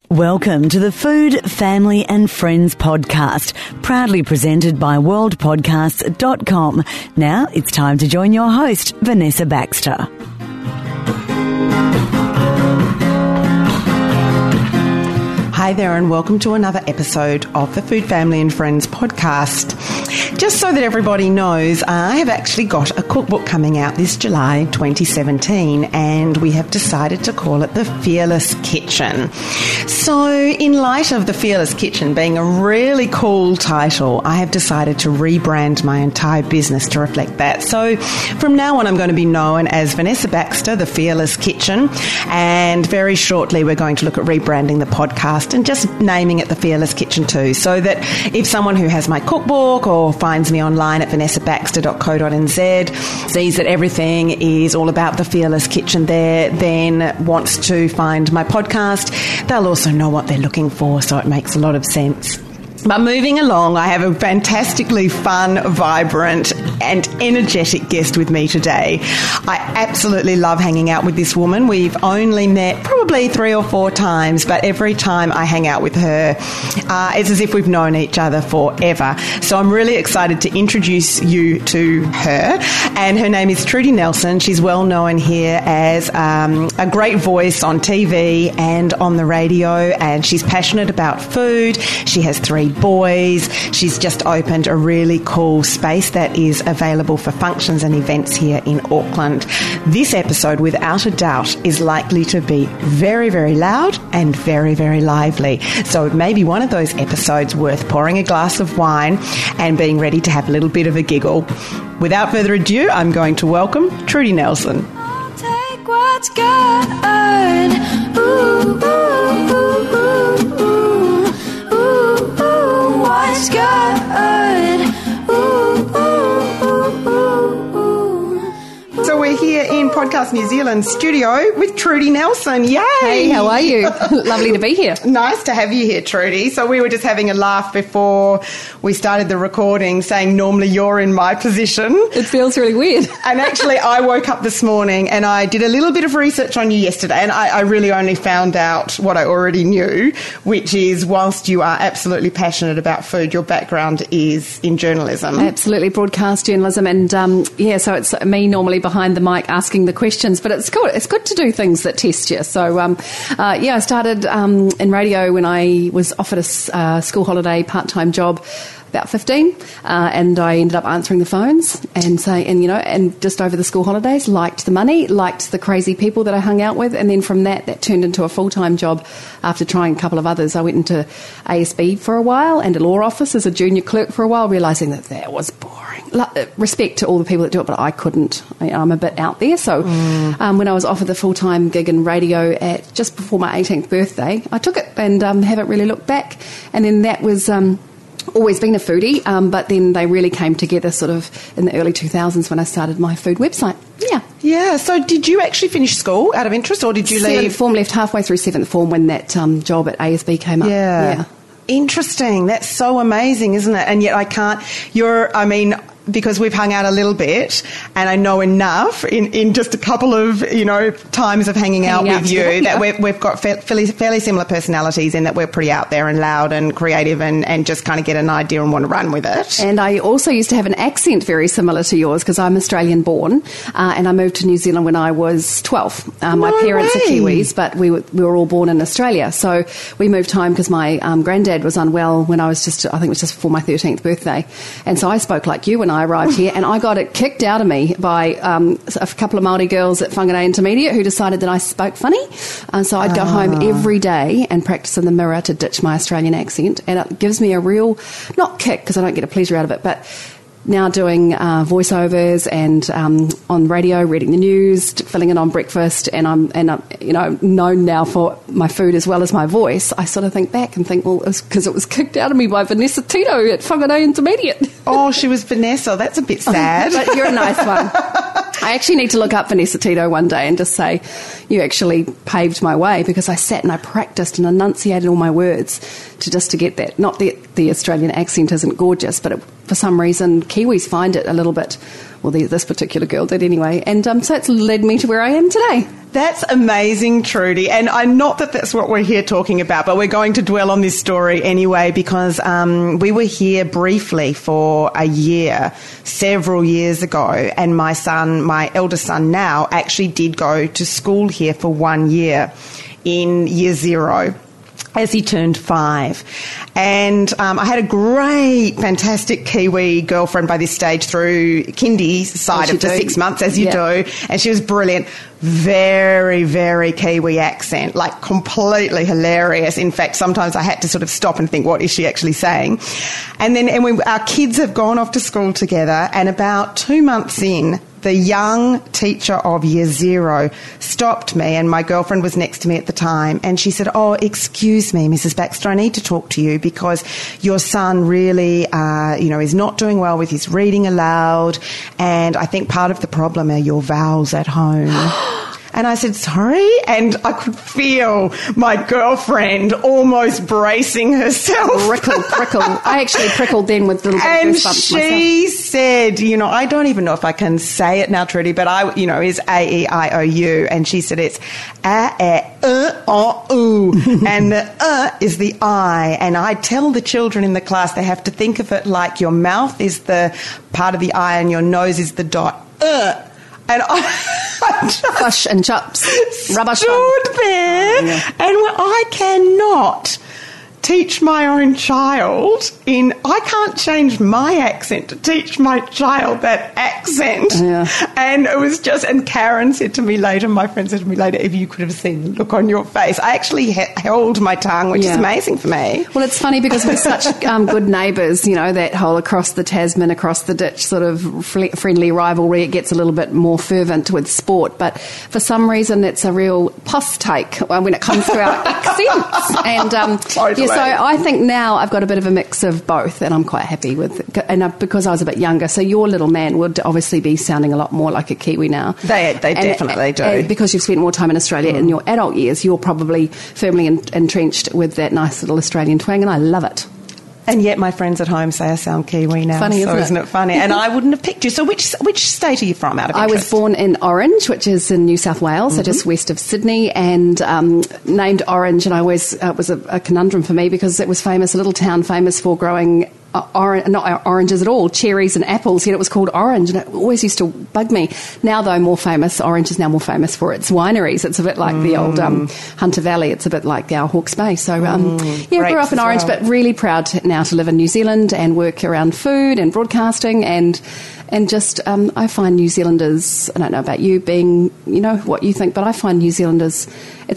Welcome to the Food, Family and Friends podcast, proudly presented by worldpodcasts.com. Now it's time to join your host, Vanessa Baxter. Hi there and welcome to another episode of the Food, Family and Friends podcast. Just so that everybody knows, I have actually got a cookbook coming out this July 2017 and we have decided to call it The Fearless Kitchen. So in light of The Fearless Kitchen being a really cool title, I have decided to rebrand my entire business to reflect that. So from now on I'm going to be known as Vanessa Baxter, The Fearless Kitchen, and very shortly we're going to look at rebranding the podcast and just naming it The Fearless Kitchen too, so that if someone who has my cookbook or finds me online at vanessabaxter.co.nz, sees that everything is all about The Fearless Kitchen there, then wants to find my podcast, they'll also know what they're looking for, so it makes a lot of sense. But moving along, I have a fantastically fun, vibrant and energetic guest with me today. I absolutely love hanging out with this woman. We've only met probably 3 or 4 times, but every time I hang out with her, it's as if we've known each other forever. So I'm really excited to introduce you to her. And her name is Trudy Nelson. She's well known here as a great voice on TV and on the radio, and she's passionate about food. She has 3 boys. She's just opened a really cool space that is available for functions and events here in Auckland. This episode, without a doubt, is likely to be very, very loud and very, very lively. So it may be one of those episodes worth pouring a glass of wine and being ready to have a little bit of a giggle. Without further ado, I'm going to welcome Trudy Nelson. I'll take what's good. Ooh, ooh, ooh, ooh, ooh. What's good? Ooh, ooh, ooh, ooh, ooh. So we're here in Podcast New Zealand studio with Trudy Nelson. Yay! Hey, how are you? Lovely to be here. Nice to have you here, Trudy. So we were just having a laugh before we started the recording, saying normally you're in my position. It feels really weird. And actually, I woke up this morning and I did a little bit of research on you yesterday, and I really only found out what I already knew, which is whilst you are absolutely passionate about food, your background is in journalism. Absolutely, broadcast journalism. And so it's me normally behind the mic asking the questions, but it's good. It's good to do things that test you. So, I started in radio when I was offered a school holiday part-time job about 15, and I ended up answering the phones and just over the school holidays, liked the money, liked the crazy people that I hung out with, and then from that turned into a full-time job after trying a couple of others. I went into ASB for a while and a law office as a junior clerk for a while, realising that was boring. Respect to all the people that do it, but I couldn't. I'm a bit out there. So when I was offered the full-time gig in radio at just before my 18th birthday, I took it and haven't really looked back. And then that was... always been a foodie, but then they really came together sort of in the early 2000s when I started my food website. Yeah, so did you actually finish school out of interest, or did you leave? 7th form, left halfway through 7th form when that job at ASB came up. Yeah. Interesting. That's so amazing, isn't it? And yet because we've hung out a little bit and I know enough in just a couple of, times of hanging out with you that we've got fairly similar personalities in that we're pretty out there and loud and creative and just kind of get an idea and want to run with it. And I also used to have an accent very similar to yours because I'm Australian born and I moved to New Zealand when I was 12. My parents are Kiwis, but we were all born in Australia. So we moved home because my granddad was unwell when I was just before my 13th birthday. And so I spoke like you when I arrived here, and I got it kicked out of me by a couple of Māori girls at Whangarei Intermediate who decided that I spoke funny. So I'd go home every day and practice in the mirror to ditch my Australian accent, and it gives me a real, not kick because I don't get a pleasure out of it, but now doing voiceovers and on radio, reading the news, filling in on breakfast, and I'm known now for my food as well as my voice. I sort of think back and think, well, it was because it was kicked out of me by Vanessa Tito at Whangarei Intermediate. Oh, she was Vanessa. That's a bit sad. But you're a nice one. I actually need to look up Vanessa Tito one day and just say, you actually paved my way, because I sat and I practiced and enunciated all my words to get that. Not that the Australian accent isn't gorgeous, but for some reason, Kiwis find it a little bit, well, this particular girl did anyway, and so it's led me to where I am today. That's amazing, Trudy. And not that that's what we're here talking about, but we're going to dwell on this story anyway because we were here briefly for a year, several years ago, and my son, my eldest son now, actually did go to school here for 1 year in year 0. As he turned 5. And I had a great, fantastic Kiwi girlfriend by this stage through kindy's side of the 6 months, as you do. And she was brilliant. Very, very Kiwi accent, like completely hilarious. In fact, sometimes I had to sort of stop and think, what is she actually saying? And then our kids have gone off to school together, and about 2 months in, the young teacher of year 0 stopped me, and my girlfriend was next to me at the time, and she said, "Oh, excuse me, Mrs. Baxter, I need to talk to you because your son really, is not doing well with his reading aloud, and I think part of the problem are your vowels at home." And I said, "Sorry?" And I could feel my girlfriend almost bracing herself. Prickle. I actually prickled then with little and goosebumps myself. And she said, I don't even know if I can say it now, Trudy, but is A-E-I-O-U. And she said it's A-E-I-O-U. And the is the I. And I tell the children in the class they have to think of it like your mouth is the part of the I and your nose is the dot. And I just Fish and chips. Rubbish stood there, and I cannot teach my own child I can't change my accent to teach my child that accent. Yeah. And it was and Karen said to me later, my friend said to me later, if you could have seen the look on your face. I actually held my tongue, which is amazing for me. Well, it's funny because we're such good neighbours, that whole across the Tasman, across the ditch sort of friendly rivalry. It gets a little bit more fervent with sport, but for some reason it's a real post take when it comes to our accents. And totally. So I think now I've got a bit of a mix of both, and I'm quite happy with it. And because I was a bit younger, so your little man would obviously be sounding a lot more like a Kiwi now. They definitely do. And because you've spent more time in Australia in your adult years, you're probably firmly entrenched with that nice little Australian twang, and I love it. And yet my friends at home say I sound Kiwi now. Funny, isn't it funny? And I wouldn't have picked you. So which state are you from, out of interest? I was born in Orange, which is in New South Wales, so just west of Sydney, and named Orange. And I always, it was a conundrum for me because it was famous, a little town famous for growing not oranges at all, cherries and apples, yet it was called Orange, and it always used to bug me. Now, though, Orange is now more famous for its wineries. It's a bit like the old Hunter Valley. It's a bit like our Hawke's Bay. So, grew up in Orange, but really proud now to live in New Zealand and work around food and broadcasting and just, I find New Zealanders, I don't know about you being, what you think, but I find New Zealanders,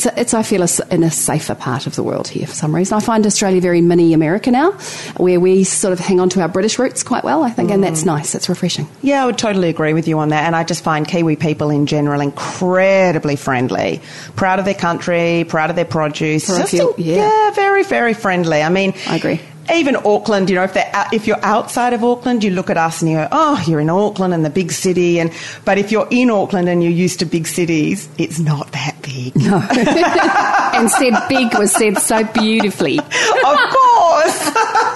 I feel in a safer part of the world here for some reason. I find Australia very mini America now, where we sort of hang on to our British roots quite well, I think, and that's nice. It's refreshing. Yeah, I would totally agree with you on that, and I just find Kiwi people in general incredibly friendly, proud of their country, proud of their produce. Very, very friendly. I mean, I agree. Even Auckland, if you're outside of Auckland, you look at us and you go, oh, you're in Auckland and the big city. But if you're in Auckland and you're used to big cities, it's not that big. No. And said big was said so beautifully. Of course.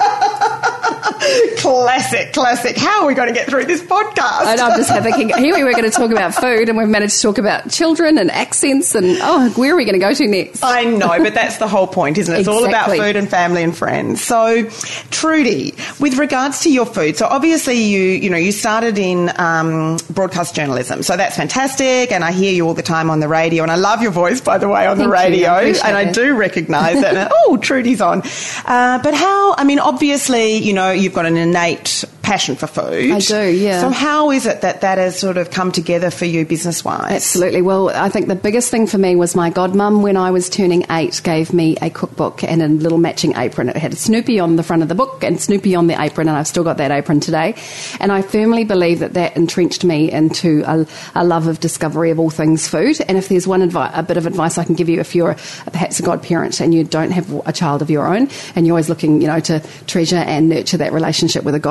Classic. How are we going to get through this podcast? And I'm just thinking, here we were going to talk about food and we've managed to talk about children and accents and, where are we going to go to next? I know, but that's the whole point, isn't it? It's all about food and family and friends. So, Trudy, with regards to your food, so obviously you started in broadcast journalism, so that's fantastic, and I hear you all the time on the radio, and I love your voice, by the way, on the radio, and I do recognise that. Oh, Trudy's on. But obviously, you've got an innate passion for food. I do, yeah. So how is it that has sort of come together for you business-wise? Absolutely. Well, I think the biggest thing for me was my godmum, when I was turning 8, gave me a cookbook and a little matching apron. It had Snoopy on the front of the book and Snoopy on the apron, and I've still got that apron today. And I firmly believe that entrenched me into a love of discovery of all things food. And if there's a bit of advice I can give you, if you're perhaps a godparent and you don't have a child of your own and you're always looking, to treasure and nurture that relationship with a godchild,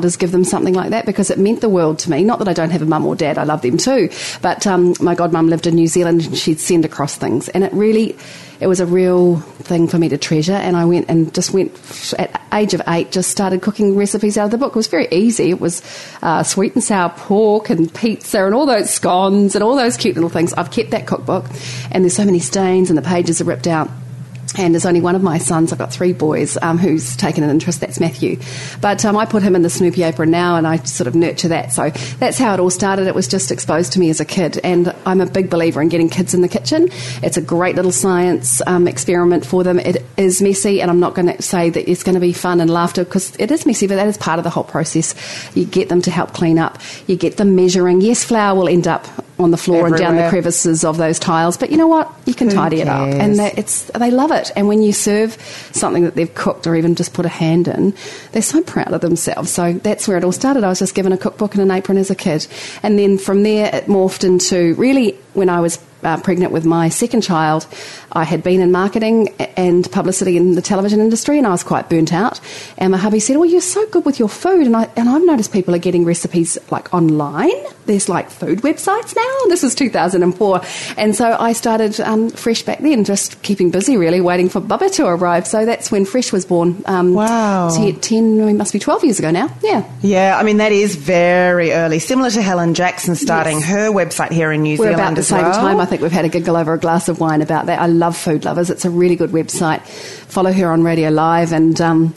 elders give them something like that, because it meant the world to me. Not that I don't have a mum or dad, I love them too, but my godmum lived in New Zealand and she'd send across things, and it was a real thing for me to treasure. And I went at age of 8, just started cooking recipes out of the book. It was very easy. It was sweet and sour pork and pizza and all those scones and all those cute little things. I've kept that cookbook, and there's so many stains and the pages are ripped out. And there's only one of my sons, I've got 3 boys, who's taken an interest, that's Matthew. But I put him in the Snoopy apron now, and I sort of nurture that. So that's how it all started. It was just exposed to me as a kid, and I'm a big believer in getting kids in the kitchen. It's a great little science experiment for them. It is messy, and I'm not going to say that it's going to be fun and laughter, because it is messy, but that is part of the whole process. You get them to help clean up. You get them measuring. Yes, flour will end up on the floor everywhere, and down the crevices of those tiles, but you know what? You can tidy it up, and they love it. And when you serve something that they've cooked or even just put a hand in, they're so proud of themselves. So that's where it all started. I was just given a cookbook and an apron as a kid, and then from there it morphed into, really, when I was pregnant with my second child, I had been in marketing and publicity in the television industry, and I was quite burnt out. And my hubby said, "Oh, you're so good with your food." And I've noticed people are getting recipes like online. There's like food websites now. This was 2004. And so I started Fresh back then, just keeping busy really, waiting for Bubba to arrive. So that's when Fresh was born. Wow. 10, it must be 12 years ago now. Yeah. Yeah, I mean, that is very early. Similar to Helen Jackson starting her website here in New Zealand about the as same well. time. I think we've had a giggle over a glass of wine about that. I love Food Lovers. It's a really good website. Follow her on Radio Live, and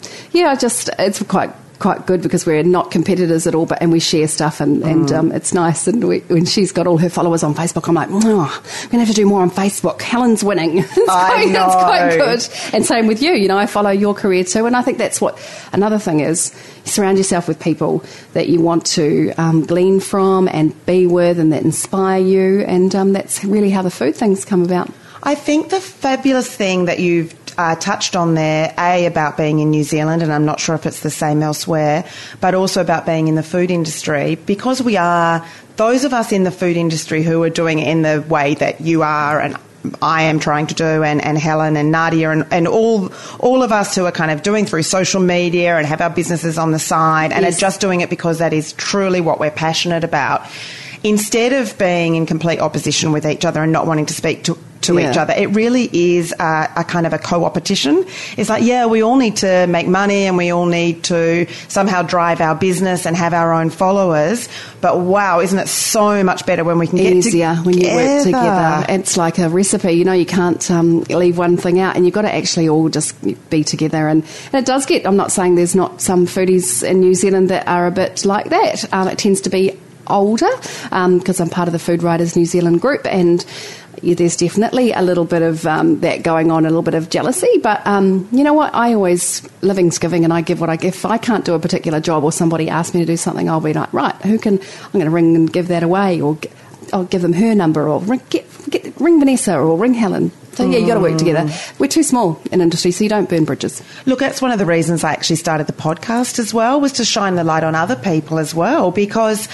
it's quite good because we're not competitors at all, and we share stuff, and it's nice. And when she's got all her followers on Facebook, I'm like, I'm going to have to do more on Facebook. Helen's winning. It's quite good. And same with you. I follow your career too, and I think that's what another thing is. You surround yourself with people that you want to glean from and be with, and that inspire you, and that's really how the food things come about. I think the fabulous thing that you've touched on there, about being in New Zealand, and I'm not sure if it's the same elsewhere, but also about being in the food industry, because we are, those of us in the food industry who are doing it in the way that you are and I am trying to do, and Helen and Nadia and all of us who are kind of doing through social media and have our businesses on the side, and are just doing it because that is truly what we're passionate about. Instead of being in complete opposition with each other and not wanting to speak to each other, it really is a kind of a co-opetition. It's like, we all need to make money and we all need to somehow drive our business and have our own followers. But wow, isn't it so much better when we can get easier when you work together? It's like a recipe, you can't leave one thing out, and you've got to actually all just be together. And it does get, I'm not saying there's not some foodies in New Zealand that are a bit like that. It tends to be older, because I'm part of the Food Writers New Zealand group, and there's definitely a little bit of that going on, a little bit of jealousy. But you know what? I always, living's giving, and I give what I give. If I can't do a particular job, or somebody asks me to do something, I'll be like, right, I'm going to ring and give that away, or I'll give them her number, or ring Vanessa, or ring Helen. So you got to work together. We're too small in industry, so you don't burn bridges. Look, that's one of the reasons I actually started the podcast as well, was to shine the light on other people as well, because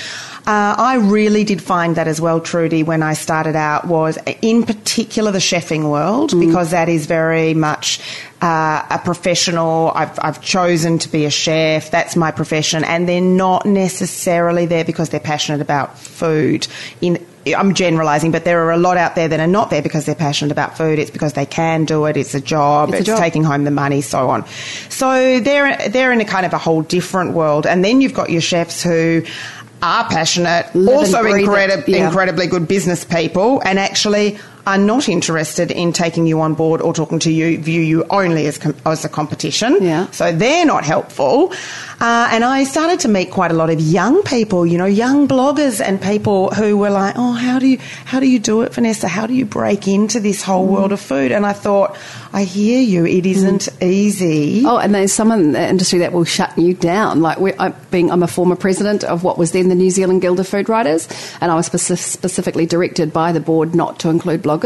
I really did find that as well, Trudy, when I started out, was in particular the chefing world, because that is very much a professional. I've chosen to be a chef. That's my profession. And they're not necessarily there because they're passionate about food. I'm generalising, but there are a lot out there that are not there because they're passionate about food. It's because they can do it. It's a job. It's taking home the money, so on. So they're in a kind of a whole different world. And then you've got your chefs who are passionate, also incredibly good business people, and actually are not interested in taking you on board or talking to you, view you only as a competition. Yeah. So they're not helpful. And I started to meet quite a lot of young people, young bloggers and people who were like, oh, how do you do it, Vanessa? How do you break into this whole world of food? And I thought, I hear you. It isn't easy. Oh, and there's some in the industry that will shut you down. Like I'm a former president of what was then the New Zealand Guild of Food Writers, and I was specifically directed by the board not to include bloggers,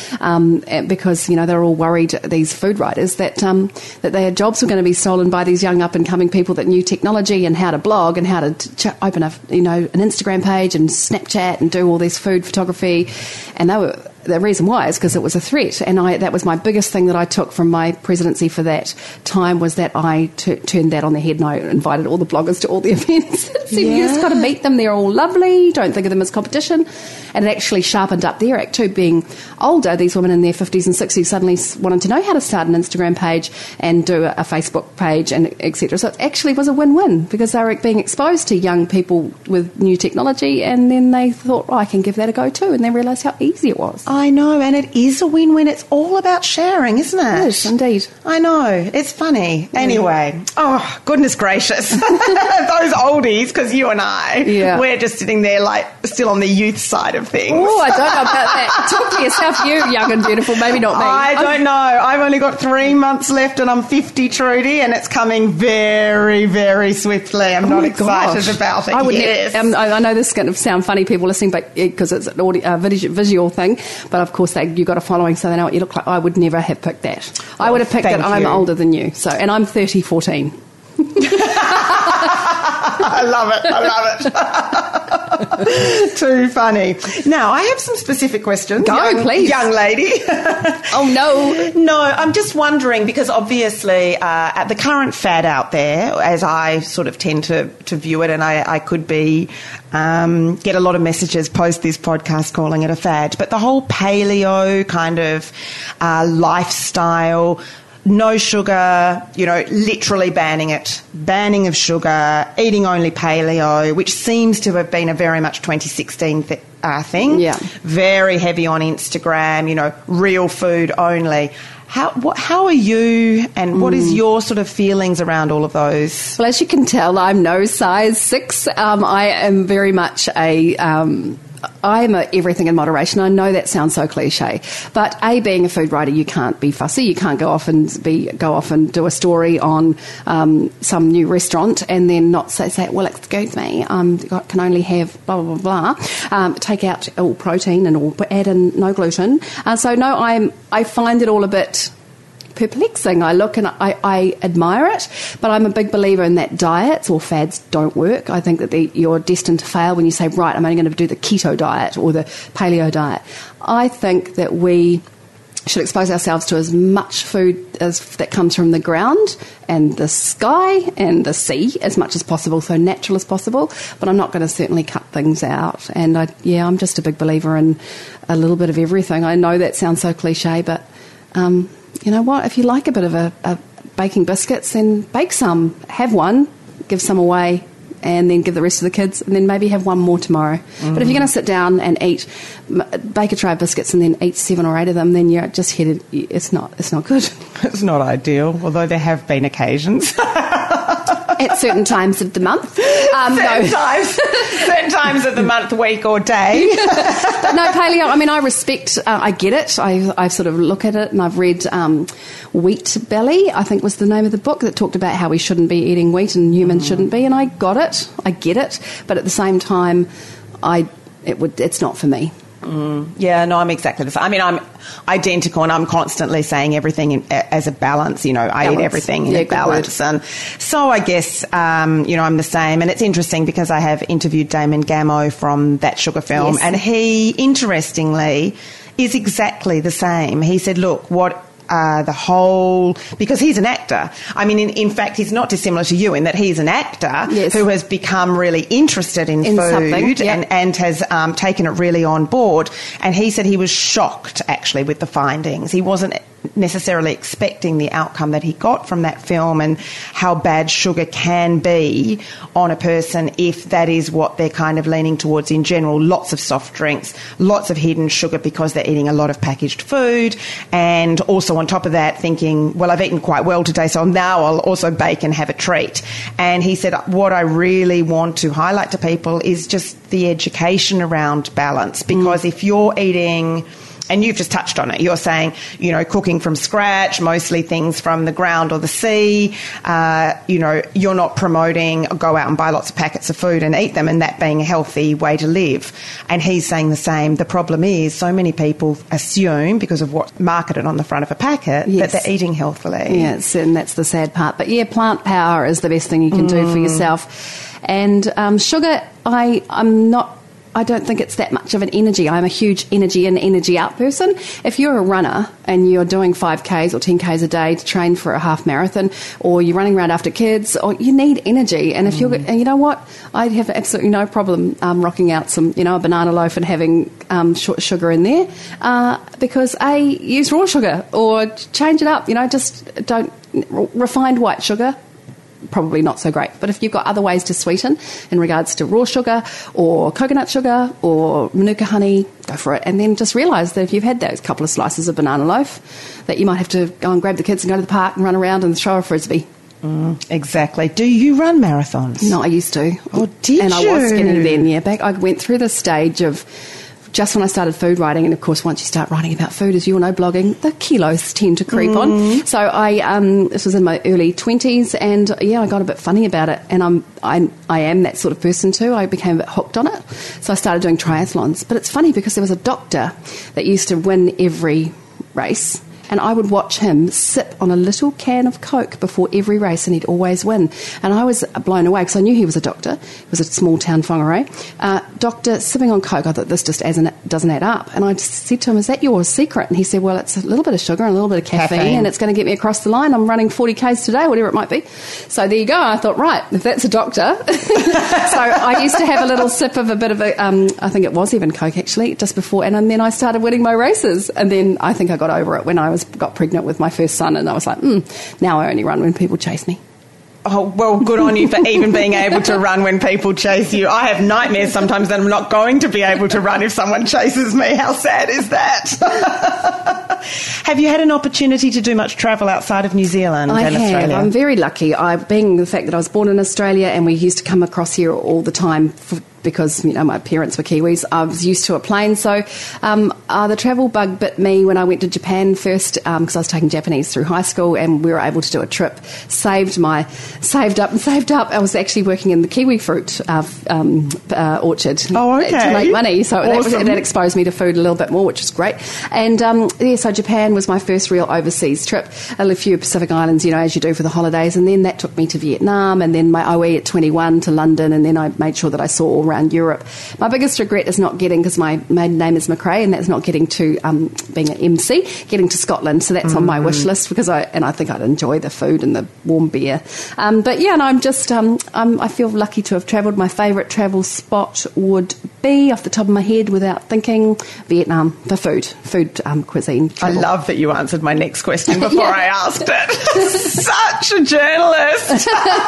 because they're all worried, these food writers, that their jobs were going to be stolen by these young up and coming people that knew technology and how to blog and how to open an Instagram page and Snapchat and do all this food photography, and the reason why is because it was a threat, and that was my biggest thing that I took from my presidency for that time, was that I turned that on the head, and I invited all the bloggers to all the events. So you just got to meet them, they're all lovely, don't think of them as competition. And it actually sharpened up their act too. Being older, these women in their 50s and 60s suddenly wanted to know how to start an Instagram page and do a Facebook page, and etc. So it actually was a win-win, because they were being exposed to young people with new technology, and then they thought, I can give that a go too, and they realised how easy it was. I know, and it is a win-win. It's all about sharing, isn't it? Yes, indeed. I know. It's funny. Anyway, oh, goodness gracious. Those oldies, because you and I, we're just sitting there like still on the youth side of things. Oh, I don't know about that. Talk for yourself, you young and beautiful, maybe not me. I don't know. I've only got 3 months left and I'm 50, Trudy, and it's coming very, very swiftly. I'm not excited about it. I know this is going to sound funny, people listening, but because it's an audio, visual thing, but of course you've got a following, so they know what you look like. I would never have picked that. I would have picked that I'm older than you, and I'm 30-14. I love it. Too funny. Now, I have some specific questions. Please. Young lady. Oh, no. No, I'm just wondering, because obviously at the current fad out there, as I sort of tend to view it, and I could be get a lot of messages post this podcast calling it a fad, but the whole paleo kind of lifestyle, no sugar, literally banning of sugar, eating only paleo, which seems to have been a very much 2016 thing. Yeah. Very heavy on Instagram, real food only. How are you, and what is your sort of feelings around all of those? Well, as you can tell, I'm no size 6. I am very much I'm everything in moderation. I know that sounds so cliche, but being a food writer, you can't be fussy. You can't go off and do a story on some new restaurant and then not say, well, excuse me, can only have blah blah blah blah. Take out all protein and add in no gluten. So no, I find it all a bit perplexing. I look and I admire it, but I'm a big believer in that diets or fads don't work. I think that you're destined to fail when you say, right, I'm only going to do the keto diet or the paleo diet. I think that we should expose ourselves to as much food as that comes from the ground and the sky and the sea as much as possible, so natural as possible, but I'm not going to certainly cut things out. And I'm just a big believer in a little bit of everything. I know that sounds so cliche, but you know what? If you like a bit of a baking biscuits, then bake some. Have one, give some away, and then give the rest to the kids, and then maybe have one more tomorrow. But if you're going to sit down and bake a tray of biscuits and then eat 7 or 8 of them, then you're just headed. It's not good. It's not ideal, although there have been occasions. At certain times of the month. Certain times of the month, week or day. But no, paleo, I respect, I get it. I sort of look at it, and I've read Wheat Belly, I think was the name of the book, that talked about how we shouldn't be eating wheat and humans shouldn't be, and I got it. I get it. But at the same time, it's not for me. Yeah, no, I'm exactly the same. I'm identical, and I'm constantly saying everything as a balance. I eat everything in a balance. And so I guess, I'm the same. And it's interesting because I have interviewed Damon Gameau from That Sugar film, and he, interestingly, is exactly the same. He said, look, because he's an actor. In fact, he's not dissimilar to you in that he's an actor who has become really interested in food and has taken it really on board. And he said he was shocked, actually, with the findings. He wasn't necessarily expecting the outcome that he got from that film and how bad sugar can be on a person if that is what they're kind of leaning towards in general. Lots of soft drinks, lots of hidden sugar because they're eating a lot of packaged food, and also on top of that thinking, well, I've eaten quite well today, so now I'll also bake and have a treat. And he said, what I really want to highlight to people is just the education around balance, because if you're eating... And you've just touched on it. You're saying, cooking from scratch, mostly things from the ground or the sea. You're not promoting go out and buy lots of packets of food and eat them, and that being a healthy way to live. And he's saying the same. The problem is so many people assume, because of what's marketed on the front of a packet, that they're eating healthily. Yes, and that's the sad part. But plant power is the best thing you can do for yourself. And sugar, I'm not I don't think it's that much of an energy. I'm a huge energy in, energy out person. If you're a runner and you're doing 5Ks or 10Ks a day to train for a half marathon, or you're running around after kids, or you need energy. And if you're, and you know what, I have absolutely no problem rocking out some, a banana loaf and having sugar in there, because use raw sugar or change it up. Just don't refined white sugar. Probably not so great. But if you've got other ways to sweeten in regards to raw sugar or coconut sugar or manuka honey, go for it. And then just realise that if you've had those couple of slices of banana loaf, that you might have to go and grab the kids and go to the park and run around and throw a frisbee. Exactly. Do you run marathons? No, I used to. Oh, did you? And I was skinny then, yeah. I went through the stage of just when I started food writing, and of course once you start writing about food, as you all know, blogging, the kilos tend to creep on. So this was in my early 20s, and I got a bit funny about it, and I am that sort of person too. I became a bit hooked on it, so I started doing triathlons. But it's funny because there was a doctor that used to win every race, and I would watch him sip on a little can of Coke before every race, and he'd always win. And I was blown away because I knew he was a doctor. He was a small town whangarei. Doctor sipping on Coke, I thought this just doesn't add up. And I just said to him, is that your secret? And he said, well, it's a little bit of sugar and a little bit of caffeine. And it's going to get me across the line. I'm running 40 Ks today, whatever it might be. So there you go. I thought, right, if that's a doctor. So I used to have a little sip of a bit of I think it was even Coke actually, just before. And then I started winning my races. And then I think I got over it when I got pregnant with my first son, and I was like, now I only run when people chase me. Oh, well, good on you for even being able to run when people chase you. I have nightmares sometimes that I'm not going to be able to run if someone chases me. How sad is that? Have you had an opportunity to do much travel outside of New Zealand and Australia? I'm very lucky. Being the fact that I was born in Australia and we used to come across here all the time because, my parents were Kiwis, I was used to a plane. So the travel bug bit me when I went to Japan first because I was taking Japanese through high school, and we were able to do a trip. Saved up. I was actually working in the kiwi fruit orchard to make money. So awesome. that exposed me to food a little bit more, which was great. And so Japan was my first real overseas trip. A few Pacific Islands, as you do for the holidays. And then that took me to Vietnam, and then my OE at 21 to London, and then I made sure that I saw all around Europe. My biggest regret is not getting, because my maiden name is McRae, and that's not getting to being an MC, getting to Scotland. So that's on my wish list, because I think I'd enjoy the food and the warm beer. And I'm just I feel lucky to have travelled. My favourite travel spot would be, off the top of my head, without thinking, Vietnam for food cuisine. Travel. I love that you answered my next question before I asked it. Such a journalist.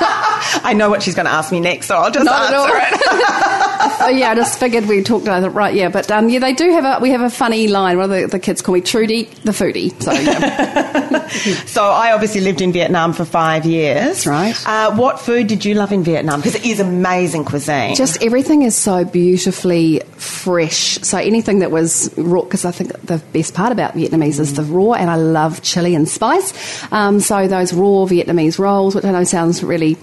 I know what she's going to ask me next, so I'll just answer it. I just figured we talked about it, right? Yeah, but they do we have a funny line. One of the kids call me Trudy the foodie. So yeah. So I obviously lived in Vietnam for 5 years. That's right. What food did you love in Vietnam? Because it is amazing cuisine. Just everything is so beautifully fresh. So anything that was raw, because I think the best part about Vietnamese is the raw, and I love chili and spice. So those raw Vietnamese rolls, which I know sounds really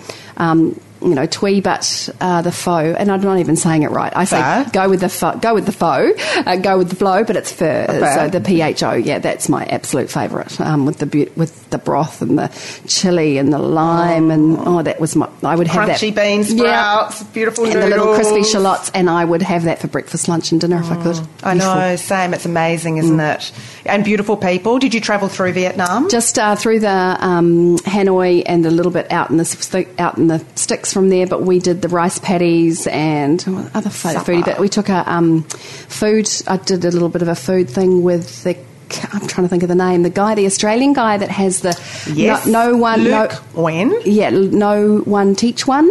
twee, but the pho, and I'm not even saying it right. I say go with the pho, go with the flow, but it's pho. So the PHO, yeah, that's my absolute favourite. With the broth and the chili and the lime, and that was I would have crunchy that. Bean sprouts, beautiful and noodles, the little crispy shallots, and I would have that for breakfast, lunch, and dinner if I could. I know, same. It's amazing, isn't it? And beautiful people. Did you travel through Vietnam? Just through the Hanoi and a little bit out in the sticks from there, but we did the rice paddies and other foodie. But we took a food. I did a little bit of a food thing with the. I'm trying to think of the name. The Australian guy that has the no one. Luke Wen? Yeah, no one teach one.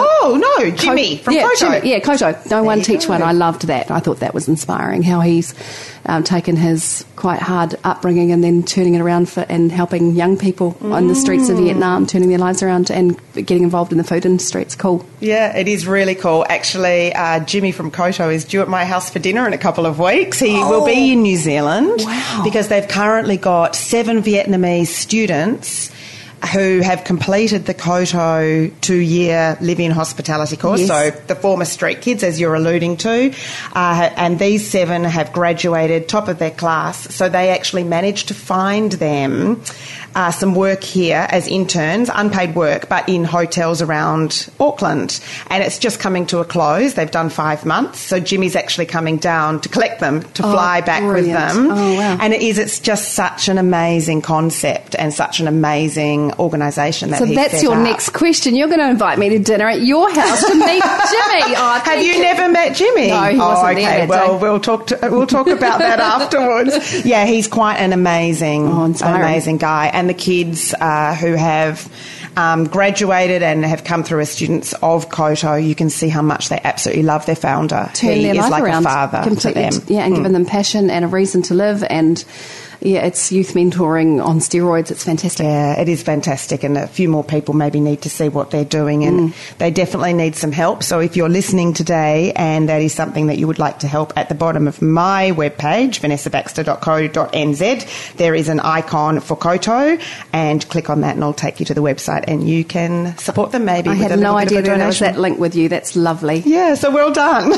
Jimmy from Koto. Jimmy, Koto. No one teach one. I loved that. I thought that was inspiring. How he's taken his quite hard upbringing and then turning it around and helping young people on the streets of Vietnam, turning their lives around and getting involved in the food industry. It's cool. Yeah, it is really cool. Actually, Jimmy from Koto is due at my house for dinner in a couple of weeks. He will be in New Zealand. Wow. Because they've currently got 7 Vietnamese students who have completed the Koto 2-year live-in hospitality course, so the former street kids, as you're alluding to, and these 7 have graduated top of their class, so they actually managed to find them some work here as interns, unpaid work, but in hotels around Auckland. And it's just coming to a close. They've done 5 months. So Jimmy's actually coming down to collect them, to fly back brilliant. with them. Oh, wow. And it's just such an amazing concept and such an amazing organisation that So he's that's set your up. next question. You're going to invite me to dinner at your house to meet Jimmy. Oh, Have you never met Jimmy? No, he wasn't okay. there that Well, day. we'll talk about that afterwards. Yeah, he's quite an amazing guy. And the kids who have graduated and have come through as students of Koto, you can see how much they absolutely love their founder. Turn He their is life like around a father completely, to them. yeah, and giving them passion and a reason to live, and it's youth mentoring on steroids. It's fantastic. Yeah, it is fantastic, and a few more people maybe need to see what they're doing, and they definitely need some help. So if you're listening today and that is something that you would like to help, at the bottom of my webpage, vanessabaxter.co.nz, there is an icon for Koto, and click on that and I'll take you to the website and you can support them maybe. I with had a no little bit idea of a there was donation. that link with you. That's lovely. Yeah, so well done.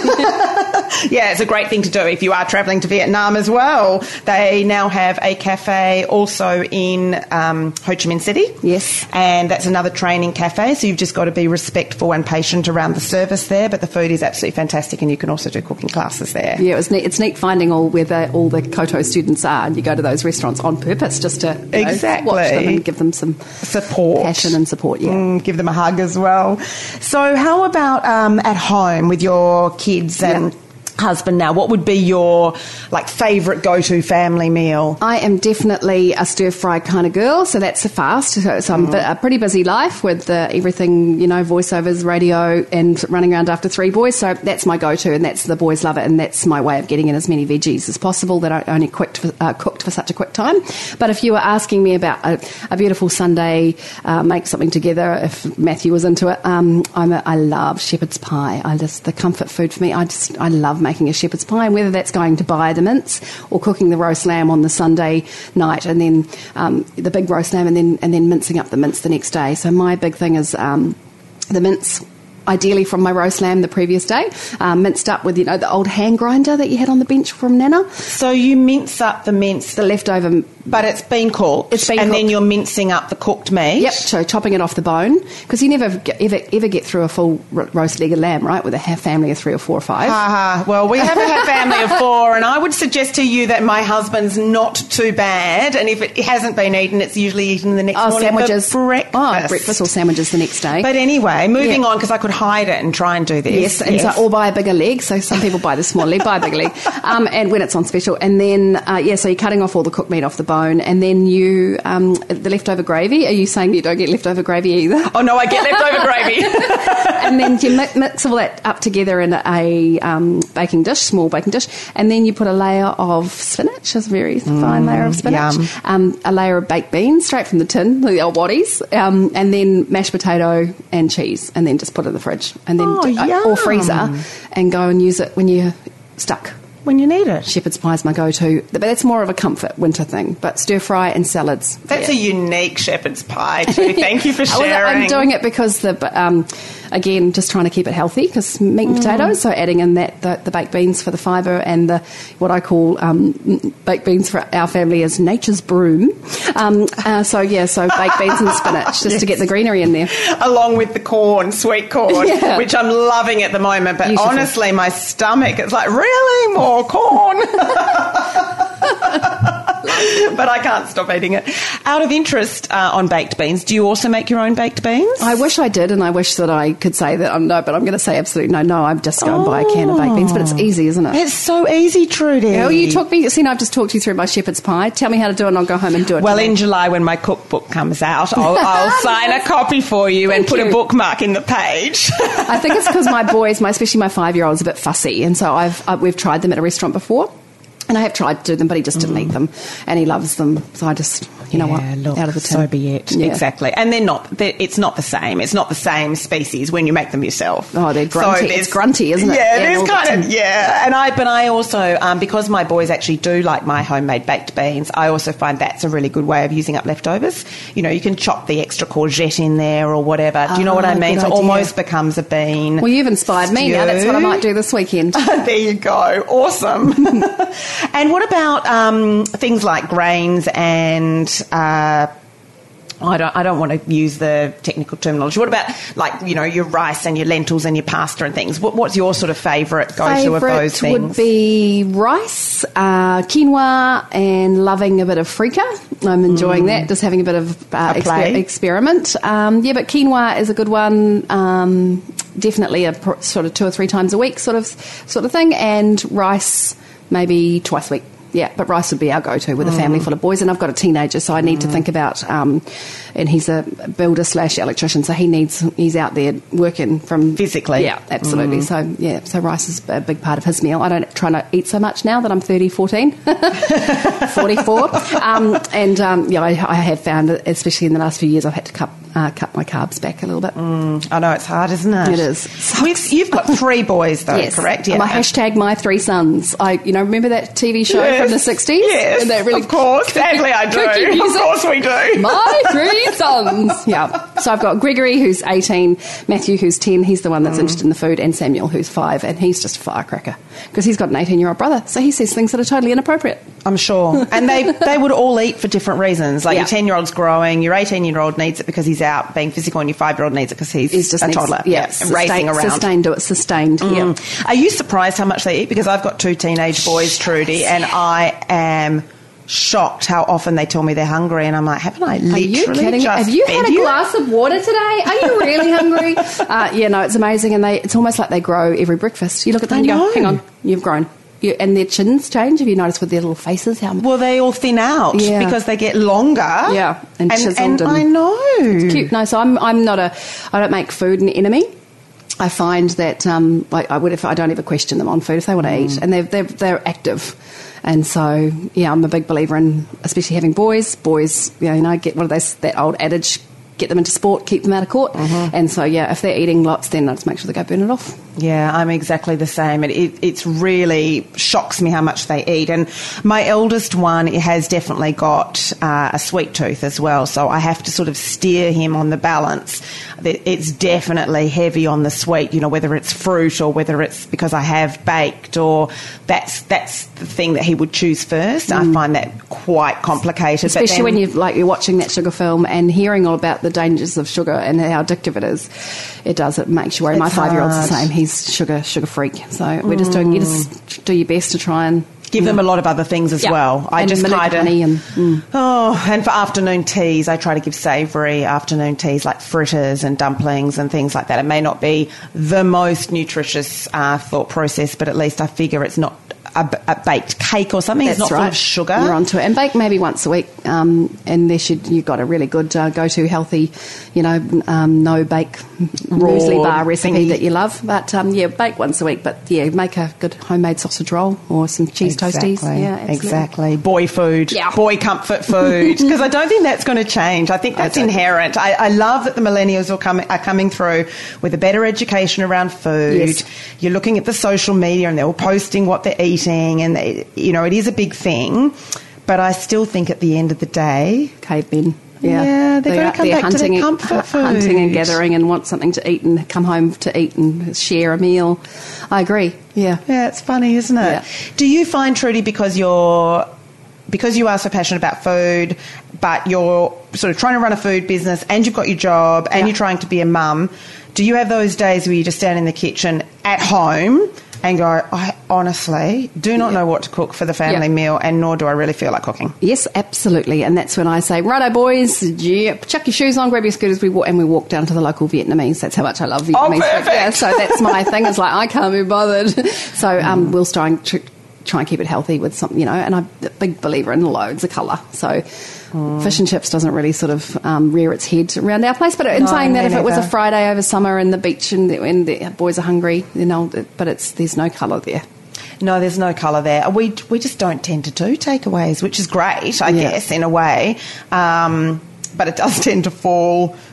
Yeah, it's a great thing to do if you are travelling to Vietnam as well. They now have a cafe also in Ho Chi Minh City. Yes. And that's another training cafe, so you've just got to be respectful and patient around the service there, but the food is absolutely fantastic, and you can also do cooking classes there. Yeah, it's neat finding all the Koto students are, and you go to those restaurants on purpose just to Exactly. watch them and give them some Support. passion and support. Yeah. Give them a hug as well. So how about at home with your kids and husband now? What would be your favourite go-to family meal? I am definitely a stir-fry kind of girl, so that's a fast. So I'm a pretty busy life with everything, voiceovers, radio, and running around after 3 boys. So that's my go-to, and that's the boys love it, and that's my way of getting in as many veggies as possible that I only cooked for such a quick time. But if you were asking me about a beautiful Sunday, make something together, if Matthew was into it, I love shepherd's pie. The comfort food for me. I love making a shepherd's pie, and whether that's going to buy the mince or cooking the roast lamb on the Sunday night, and then the big roast lamb, and then mincing up the mince the next day. So my big thing is the mince, ideally from my roast lamb the previous day, minced up with the old hand grinder that you had on the bench from Nana. So you mince up the mince, The leftover. but it's been cooked. It's been and then cooked. you're mincing up the cooked meat. Yep, so chopping it off the bone, because you never ever get through a full roast leg of lamb, right, with a family of 3 or 4 or 5. Well, we have a family of 4, and I would suggest to you that my husband's not too bad, and if it hasn't been eaten, it's usually eaten the next morning sandwiches. for breakfast. Breakfast or sandwiches the next day. But anyway, moving Yeah. on, because I could hide it and try and do this. Yes, and so, or buy a bigger leg. So some people buy the small leg, buy a bigger leg, and when it's on special. And then, so you're cutting off all the cooked meat off the bone, and then you, the leftover gravy. Are you saying you don't get leftover gravy either? Oh, no, I get leftover gravy. And then you mix all that up together in a baking dish, small baking dish, and then you put a layer of spinach, a very fine layer of spinach, a layer of baked beans straight from the tin, the old waddies, and then mashed potato and cheese, and then just put it in the fridge, and then or freezer, and go and use it when you're stuck. When you need it. Shepherd's pie is my go-to, but that's more of a comfort winter thing. But stir-fry and salads. That's a unique shepherd's pie, too. Thank you for sharing. I'm doing it because again, just trying to keep it healthy, because meat and potatoes, so adding in the baked beans for the fibre, and what I call baked beans for our family is nature's broom. So baked beans and spinach, just to get the greenery in there. Along with the corn, sweet corn, which I'm loving at the moment. But Beautiful. honestly, my stomach is like, really? More corn? But I can't stop eating it. Out of interest on baked beans, do you also make your own baked beans? I wish I did, and I wish that I could say that no, but I'm going to say absolutely no. No, I'm just going to buy a can of baked beans, but it's easy, isn't it? It's so easy, Trudy. Oh, you talk me. See, I've just talked you through my shepherd's pie. Tell me how to do it, and I'll go home and do it. Well, in July, when my cookbook comes out, I'll sign a copy for you and put a bookmark in the page. I think it's because my boys, especially my 5-year-old's a bit fussy, and so we've tried them at a restaurant before. And I have tried to do them, but he just didn't eat them, and he loves them. So I just, look, out of the tin. so be it. Yeah. Exactly. And it's not the same. It's not the same species when you make them yourself. Oh, they're grunty. So it's grunty, isn't it? Yeah, all there's the kind tin. of, yeah. But I also, because my boys actually do like my homemade baked beans, I also find that's a really good way of using up leftovers. You can chop the extra courgette in there or whatever. Do you know what I mean? good So it idea. almost becomes a bean. Well, you've inspired me now. That's what I might do this weekend. There you go. Awesome. And what about things like grains and I don't want to use the technical terminology. What about, like, you know, your rice and your lentils and your pasta and things? What's your sort of favourite go-to of those things? Would be rice, quinoa, and loving a bit of freekeh. I'm enjoying that, just having a bit of experiment. But quinoa is a good one. Definitely sort of 2 or 3 times a week sort of thing, and rice maybe twice a week. Yeah, but rice would be our go-to with a family full of boys, and I've got a teenager, so I need to think about. And he's a builder / electrician, so he's out there working from physically. Yeah, absolutely. So rice is a big part of his meal. I don't try not eat so much now that I'm 14, 44, I have found, especially in the last few years, I've had to cut my carbs back a little bit. I know, it's hard, isn't it? It is. You've got 3 boys, though, yes. correct? Yeah. My #3 sons. Remember that TV show from the 60s? Yes, and that really of course. Sadly, I do. Of course we do. My 3 sons. Yeah. So I've got Gregory, who's 18, Matthew, who's 10. He's the one that's interested in the food, and Samuel, who's 5, and he's just a firecracker because he's got an 18-year-old brother. So he says things that are totally inappropriate. I'm sure. And they would all eat for different reasons. Like your 10-year-old's growing, your 18-year-old needs it because he's out being physical, and your 5-year-old needs it because he's just a toddler. Racing around. Sustained. Yeah. Are you surprised how much they eat? Because I've got 2 teenage boys, Trudy, and I am shocked how often they tell me they're hungry, and I'm like, haven't I literally just Have you fed had a glass of water today? Are you really hungry? It's amazing, and it's almost like they grow every breakfast. You look at them and you go, hang on, you've grown. And their chins change. Have you noticed with their little faces? Well, they all thin out because they get longer. Yeah, and chiseled. And I know. It's cute. No, so I'm not I don't make food an enemy. I find that I would if I don't ever question them on food if they want to eat, and they're active. And so, I'm a big believer in, especially having boys, get that old adage, get them into sport, keep them out of court. And so, if they're eating lots, then I just make sure they go burn it off. Yeah, I'm exactly the same. It's really shocks me how much they eat. And my eldest one has definitely got a sweet tooth as well, so I have to sort of steer him on the balance. It's definitely heavy on the sweet, whether it's fruit or whether it's because I have baked, or that's the thing that he would choose first. I find that quite complicated. Especially when you're watching that sugar film and hearing all about the dangers of sugar and how addictive it is. It makes you worry. My 5-year-old's the same. He's sugar freak. So we're just doing, you just do your best to try and give them a lot of other things as well. I just kind of and for afternoon teas, I try to give savoury afternoon teas like fritters and dumplings and things like that. It may not be the most nutritious thought process, but at least I figure it's not a baked cake or something. It's not full of sugar. You're onto it. And bake maybe once a week. And you've got a really good go-to healthy, no bake muesli bar recipe that you love. But bake once a week. But make a good homemade sausage roll or some cheese toasties. Yeah, absolutely. Exactly. Boy food. Yeah. Boy comfort food. Because I don't think that's going to change. I think that's inherent. I love that the millennials are coming through with a better education around food. Yes. You're looking at the social media and they're all posting what they're eating. And it is a big thing, but I still think at the end of the day, cavemen. They're going to come back to their comfort food, hunting and gathering, and want something to eat and come home to eat and share a meal. I agree. Yeah, it's funny, isn't it? Yeah. Do you find, Trudy, because you are so passionate about food, but you're sort of trying to run a food business, and you've got your job, and you're trying to be a mum? Do you have those days where you just stand in the kitchen at home and go, I honestly do not know what to cook for the family meal, and nor do I really feel like cooking? Yes, absolutely. And that's when I say, righto, boys, chuck your shoes on, grab your scooters, we walk down to the local Vietnamese. That's how much I love Vietnamese. Oh, perfect. Yeah, so that's my thing. It's like, I can't be bothered. So we'll try and keep it healthy with something, and I'm a big believer in loads of colour. So fish and chips doesn't really sort of rear its head around our place. But in saying that, if it was a Friday over summer in the beach and the boys are hungry, but there's no colour there. No, there's no colour there. We just don't tend to do takeaways, which is great, I guess, in a way. But it does tend to fall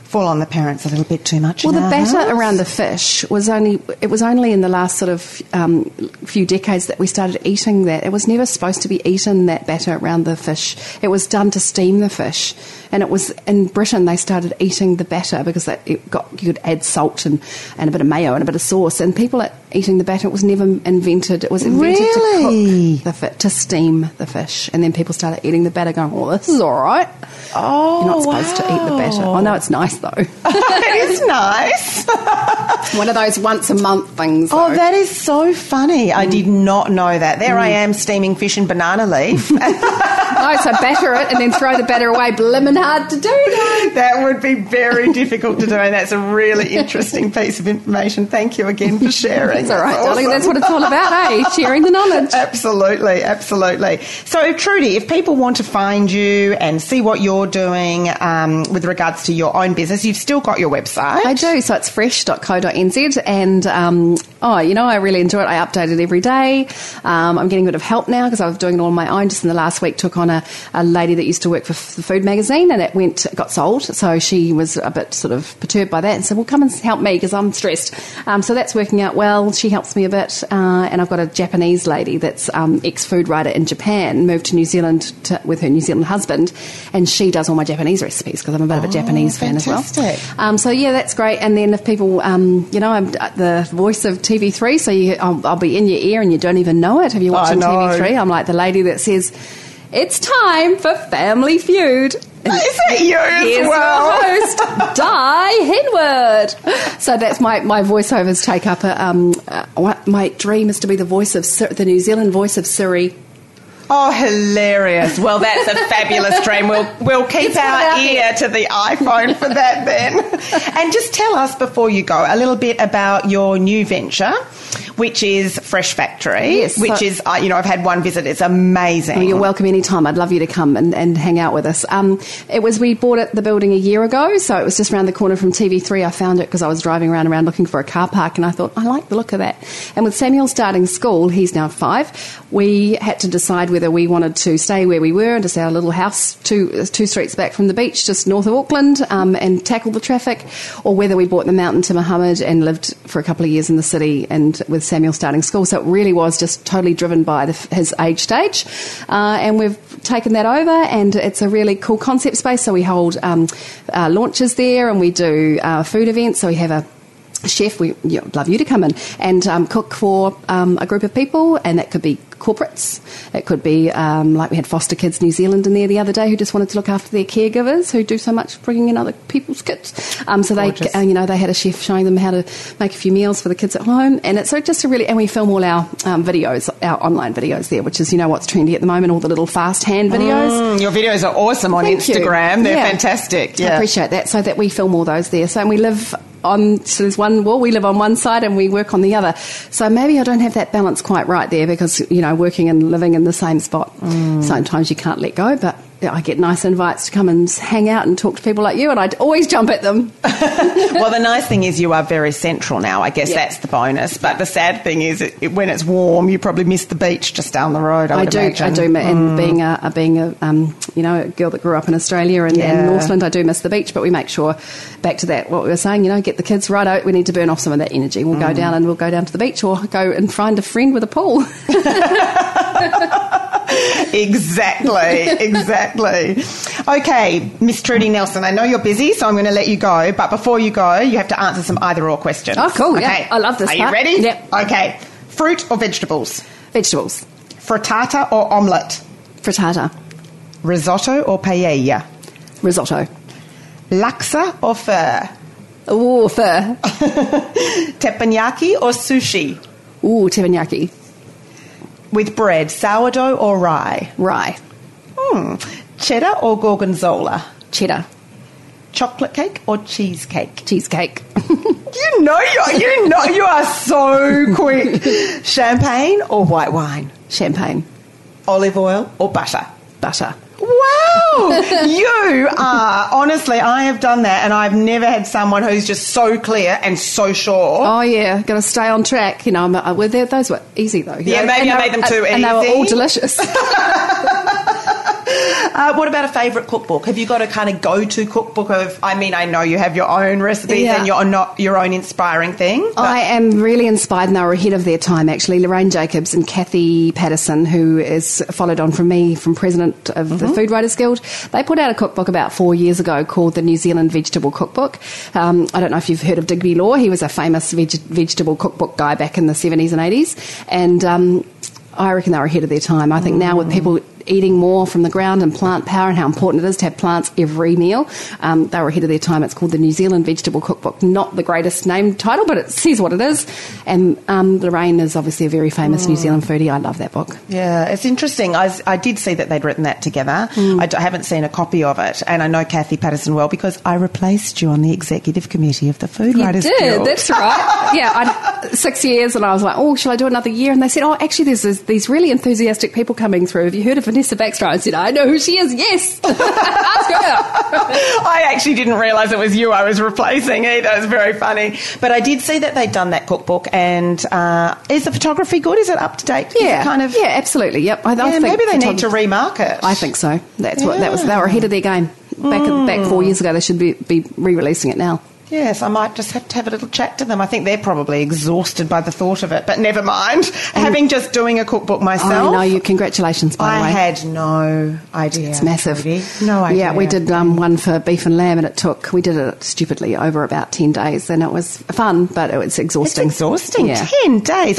fall on the parents a little bit too much. Well, in the our batter house. around the fish was only in the last sort of few decades that we started eating that. It was never supposed to be eaten, that batter around the fish. It was done to steam the fish. And it was in Britain they started eating the batter because you could add salt and a bit of mayo and a bit of sauce. And people are eating the batter. It was never invented. It was invented Really? to cook to steam the fish. And then people started eating the batter going, well, this is all right. Oh, You're not supposed to eat the batter. Oh, no, it's nice, though. It is nice. One of those once-a-month things, Oh, though. that is so funny. I did not know that. There I am steaming fish in banana leaf. No, so batter it and then throw the batter away. Blimmin' hard to do, though. That would be very difficult to do, and that's a really interesting piece of information. Thank you again for sharing. That's all right, darling. awesome. That's what it's all about, eh? Sharing the knowledge. Absolutely, absolutely. So, Trudy, if people want to find you and see what you're doing with regards to your own business, you've still got your website. I do, so it's fresh.co.nz and, I really enjoy it. I update it every day. I'm getting a bit of help now because I was doing it all on my own. Just in the last week, took on a lady that used to work for the Food magazine, and it got sold. So she was a bit sort of perturbed by that and said, well, come and help me because I'm stressed. So that's working out well. She helps me a bit. And I've got a Japanese lady that's ex-food writer in Japan, moved to New Zealand with her New Zealand husband, and she does all my Japanese recipes because I'm a bit of a Japanese fan as well. fantastic. So yeah, that's great. And then if people, I'm the voice of TV3, so I'll be in your ear and you don't even know it. Have you watched TV3? I'm like the lady that says, it's time for Family Feud. And Is that you here's as well? your host, Di Henwood. So that's my voiceovers take up. My dream is to be the voice of the New Zealand voice of Siri. Oh, hilarious. Well, that's a fabulous dream. We'll keep our ear to the iPhone for that then. And just tell us before you go a little bit about your new venture, which is Fresh Factory, Yes, which is, I've had one visit. It's amazing. Oh, you're welcome anytime. I'd love you to come and hang out with us. We bought the building a year ago, so it was just around the corner from TV3. I found it because I was driving around looking for a car park, and I thought, I like the look of that. And with Samuel starting school, he's now 5, we had to decide whether we wanted to stay where we were and to stay our little house two streets back from the beach, just north of Auckland, and tackle the traffic, or whether we bought the mountain to Muhammad and lived for a couple of years in the city and with Samuel starting school. So it really was just totally driven by his age stage. And we've taken that over, and it's a really cool concept space. So we hold launches there, and we do food events. So we have a chef, we'd love you to come in and cook for a group of people, and that could be corporates. It could be like we had Foster Kids New Zealand in there the other day who just wanted to look after their caregivers who do so much bringing in other people's kids. So they had a chef showing them how to make a few meals for the kids at home, and it's just and we film all our videos, our online videos there, which is what's trendy at the moment, all the little fast hand videos. Your videos are awesome on Thank Instagram. you. They're Yeah. fantastic. Yeah. I appreciate that. So that we film all those there. So we live so there's one wall, we live on one side and we work on the other. So maybe I don't have that balance quite right there because, working and living in the same spot. Sometimes you can't let go, but I get nice invites to come and hang out and talk to people like you, and I'd always jump at them. Well, the nice thing is you are very central now. I guess that's the bonus. But the sad thing is when it's warm, you probably miss the beach just down the road, I do. And being a girl that grew up in Australia and Northland, I do miss the beach, but we make sure, back to that, what we were saying, get the kids right out. We need to burn off some of that energy. We'll go down to the beach or go and find a friend with a pool. Exactly. Okay, Miss Trudy Nelson, I know you're busy, so I'm going to let you go. But before you go, you have to answer some either-or questions. Oh, cool. Okay. Yeah. I love this Are part. you ready? Yep. Okay. Fruit or vegetables? Vegetables. Frittata or omelette? Frittata. Risotto or paella? Risotto. Laksa or pho? Ooh, pho. Teppanyaki or sushi? Ooh, teppanyaki. With bread, sourdough or rye? Rye. Cheddar or gorgonzola? Cheddar. Chocolate cake or cheesecake? Cheesecake. You are so quick. Champagne or white wine? Champagne. Olive oil or butter? Butter. Wow! You are, honestly, I have done that and I've never had someone who's just so clear and so sure. Oh, yeah, got to stay on track. Those were easy, though. Yeah, maybe I made them too easy. And they were all delicious. What about a favourite cookbook? Have you got a kind of go-to cookbook of, I mean, I know you have your own recipes and you're not your own inspiring thing. But I am really inspired, and they were ahead of their time, actually. Lorraine Jacobs and Kathy Patterson, who is followed on from me, from president of the Food Writers Guild, they put out a cookbook about 4 years ago called the New Zealand Vegetable Cookbook. I don't know if you've heard of Digby Law. He was a famous vegetable cookbook guy back in the 70s and 80s. And I reckon they were ahead of their time. I think now with people eating more from the ground and plant power and how important it is to have plants every meal, they were ahead of their time. It's called the New Zealand Vegetable Cookbook. Not the greatest named title, but it says what it is. And Lorraine is obviously a very famous New Zealand foodie. I love that book. Yeah, it's interesting. I did see that they'd written that together. I haven't seen a copy of it, and I know Kathy Patterson well because I replaced you on the executive committee of the Food Writers Guild. You did, that's right. Yeah, 6 years, and I was like, oh, shall I do another year? And they said, oh, actually, there's these really enthusiastic people coming through. Have you heard of Vanessa Baxter? I said, I know who she is, yes. Ask her. I actually didn't realise it was you I was replacing either. It was very funny. But I did see that they'd done that cookbook, and is the photography good? Is it up to date? Yeah, yeah, absolutely. Yep. I think maybe they need to remark it. I think so. That's what that was. They were ahead of their game. Back 4 years ago, they should be re-releasing it now. Yes, I might just have to have a little chat to them. I think they're probably exhausted by the thought of it, but never mind. Having just doing a cookbook myself. I know, congratulations, by the way. I had no idea. It's massive. No idea. Yeah, we did one for beef and lamb, and we did it stupidly over about 10 days, and it was fun, but it was exhausting. It's exhausting. Yeah. 10 days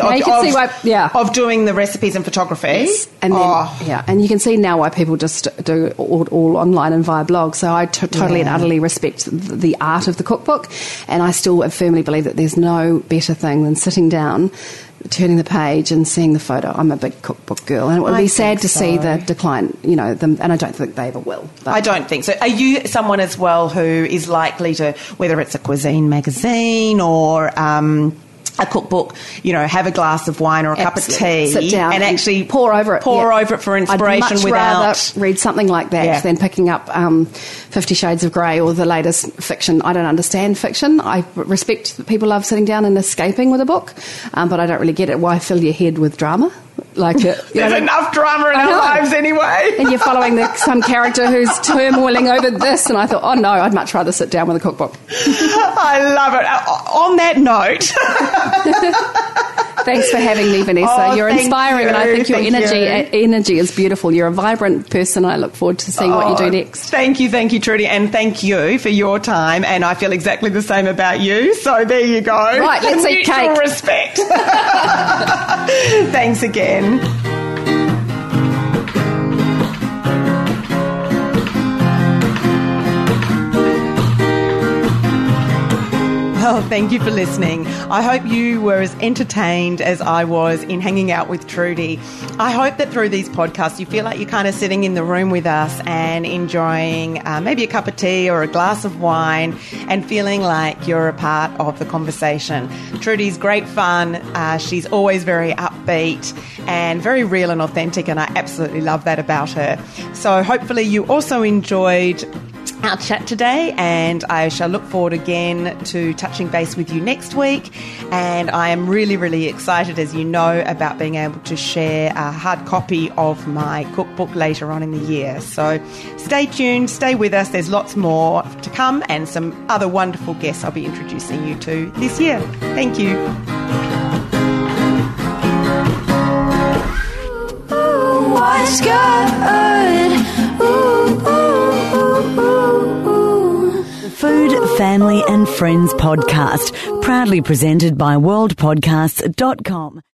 of doing the recipes and photography. Yes. And then, and you can see now why people just do all online and via blog. So I totally and utterly respect the art of the cookbook. And I still firmly believe that there's no better thing than sitting down, turning the page and seeing the photo. I'm a big cookbook girl, and it would be sad to see the decline, and I don't think they ever will. But I don't think so. Are you someone as well who is likely to, whether it's a cuisine magazine or a cookbook, have a glass of wine or a cup of tea, sit down and actually pour over it for inspiration? I'd much rather read something like that than picking up 50 Shades of Grey or the latest fiction. I don't understand fiction. I respect that people love sitting down and escaping with a book, but I don't really get it. Why fill your head with drama? There's enough drama in our lives anyway. And you're following some character who's turmoiling over this, and I thought, oh no, I'd much rather sit down with a cookbook. I love it. On that note... Thanks for having me, Vanessa. You're inspiring, and I think your energy is beautiful. You're a vibrant person. I look forward to seeing what you do next. Thank you, Trudy, and thank you for your time. And I feel exactly the same about you. So there you go. Right, let's eat cake. Respect. Thanks again. Well, thank you for listening. I hope you were as entertained as I was in hanging out with Trudy. I hope that through these podcasts you feel like you're kind of sitting in the room with us and enjoying maybe a cup of tea or a glass of wine and feeling like you're a part of the conversation. Trudy's great fun. She's always very upbeat and very real and authentic, and I absolutely love that about her. So hopefully you also enjoyed our chat today, and I shall look forward again to touching base with you next week. And I am really, really excited, as you know, about being able to share a hard copy of my cookbook later on in the year. So stay tuned, stay with us. There's lots more to come and some other wonderful guests I'll be introducing you to this year. Thank you. What's good? Food, Family and Friends podcast, proudly presented by worldpodcasts.com.